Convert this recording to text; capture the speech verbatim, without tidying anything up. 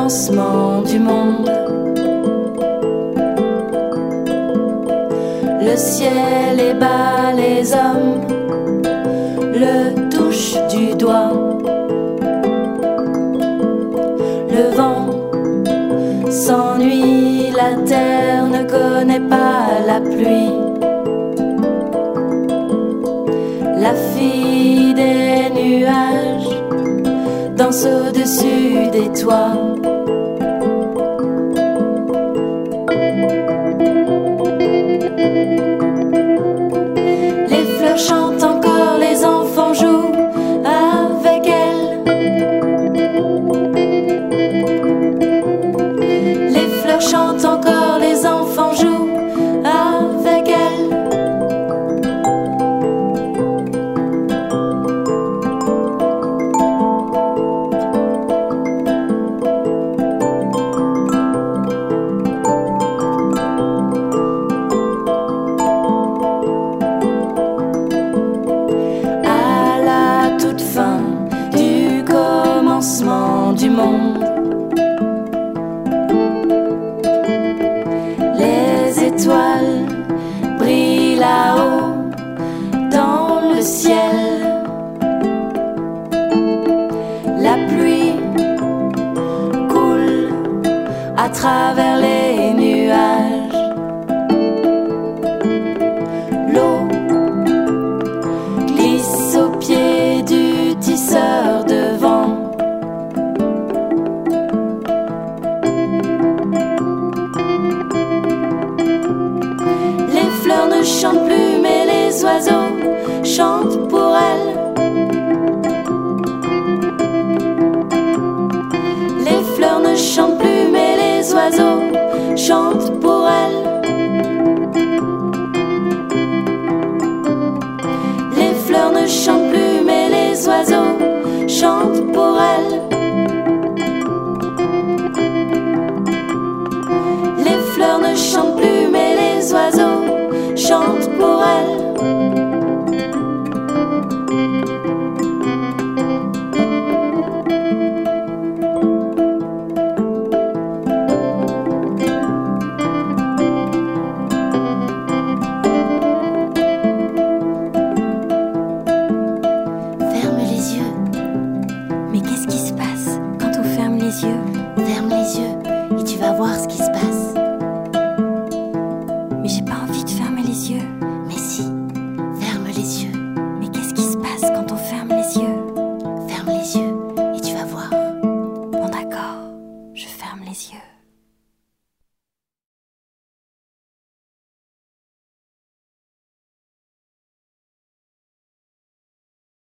commencement du monde. Le ciel est bas, les hommes le touchent du doigt. Le vent s'ennuie, la terre ne connaît pas la pluie. La fille des nuages danse au-dessus des toits. Les fleurs chantent encore, les enfants jouent avec elles. Les fleurs chantent encore, les enfants jouent avec elles. Du monde, les étoiles brillent là-haut dans le ciel. La pluie coule à travers les nuages. L'eau glisse au pied du tisseur de vent. Ne chante plus, mais les oiseaux chantent pour elle. Les fleurs ne chantent plus, mais les oiseaux chantent pour elle. Les fleurs ne chantent plus, mais les oiseaux chantent pour elle. Les fleurs ne chantent plus, mais les oiseaux chante pour elle. Ferme les yeux. Mais qu'est-ce qui se passe quand on ferme les yeux? Ferme les yeux et tu vas voir ce qui se passe. Mais j'ai pas envie de fermer les yeux. Mais si, ferme les yeux. Mais qu'est-ce qui se passe quand on ferme les yeux? Ferme les yeux et tu vas voir. Bon d'accord, je ferme les yeux.